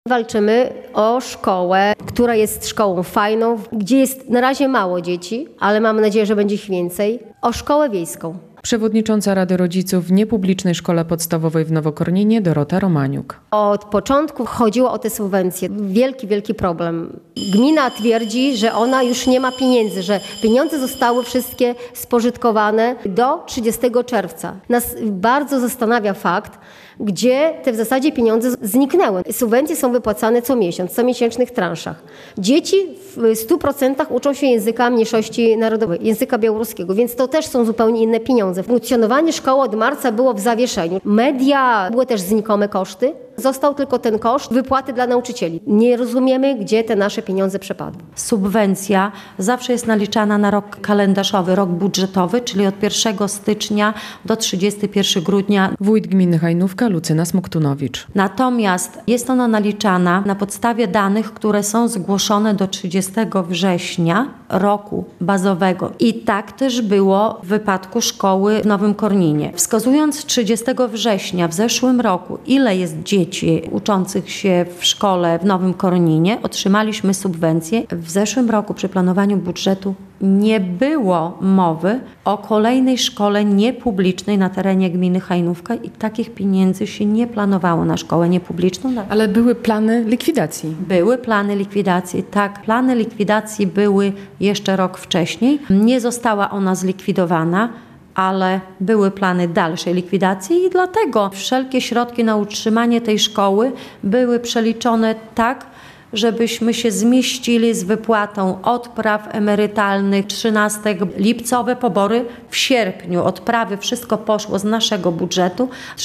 Walczymy o szkołę, która jest szkołą fajną, gdzie jest na razie mało dzieci, ale mamy nadzieję, że będzie ich więcej. O szkołę wiejską. Przewodnicząca Rady Rodziców w niepublicznej szkole podstawowej w Nowokorninie Dorota Romaniuk. Od początku chodziło o te subwencje. Wielki problem. Gmina twierdzi, że ona już nie ma pieniędzy, że pieniądze zostały wszystkie spożytkowane do 30 czerwca. Nas bardzo zastanawia fakt, gdzie te w zasadzie pieniądze zniknęły. Subwencje są wypłacane co miesiąc, w comiesięcznych transzach. Dzieci w 100% uczą się języka mniejszości narodowej, języka białoruskiego, więc to też są zupełnie inne pieniądze. Funkcjonowanie szkoły od marca było w zawieszeniu. Media, były też znikome koszty. Został tylko ten koszt wypłaty dla nauczycieli. Nie rozumiemy, gdzie te nasze pieniądze przepadły. Subwencja zawsze jest naliczana na rok kalendarzowy, rok budżetowy, czyli od 1 stycznia do 31 grudnia. Wójt gminy Hajnówka Lucyna Smoktunowicz. Natomiast jest ona naliczana na podstawie danych, które są zgłoszone do 30 września roku bazowego. I tak też było w wypadku szkoły w Nowym Korninie. Wskazując 30 września w zeszłym roku, ile jest dzieci uczących się w szkole w Nowym Korninie, otrzymaliśmy subwencję. W zeszłym roku przy planowaniu budżetu nie było mowy o kolejnej szkole niepublicznej na terenie gminy Hajnówka i takich pieniędzy się nie planowało na szkołę niepubliczną. Ale były plany likwidacji. Były plany likwidacji, tak. Plany likwidacji były jeszcze rok wcześniej. Nie została ona zlikwidowana, ale były plany dalszej likwidacji i dlatego wszelkie środki na utrzymanie tej szkoły były przeliczone tak, żebyśmy się zmieścili z wypłatą odpraw emerytalnych, 13 lipcowe pobory w sierpniu. Odprawy, wszystko poszło z naszego budżetu.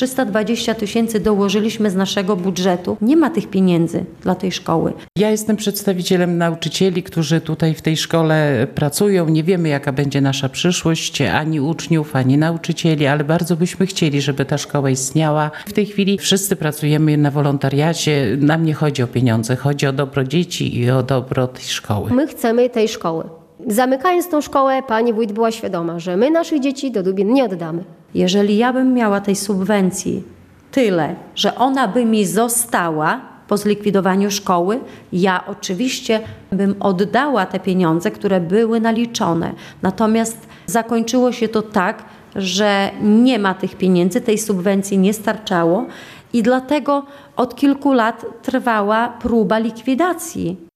320 000 dołożyliśmy z naszego budżetu. Nie ma tych pieniędzy dla tej szkoły. Ja jestem przedstawicielem nauczycieli, którzy tutaj w tej szkole pracują. Nie wiemy, jaka będzie nasza przyszłość, ani uczniów, ani nauczycieli, ale bardzo byśmy chcieli, żeby ta szkoła istniała. W tej chwili wszyscy pracujemy na wolontariacie. Nam nie chodzi o pieniądze, chodzi o dobro dzieci i o dobro tej szkoły. My chcemy tej szkoły. Zamykając tą szkołę, pani wójt była świadoma, że my naszych dzieci do Dubin nie oddamy. Jeżeli ja bym miała tej subwencji tyle, że ona by mi została po zlikwidowaniu szkoły, ja oczywiście bym oddała te pieniądze, które były naliczone. Natomiast zakończyło się to tak, że nie ma tych pieniędzy, tej subwencji nie starczało i dlatego od kilku lat trwała próba likwidacji.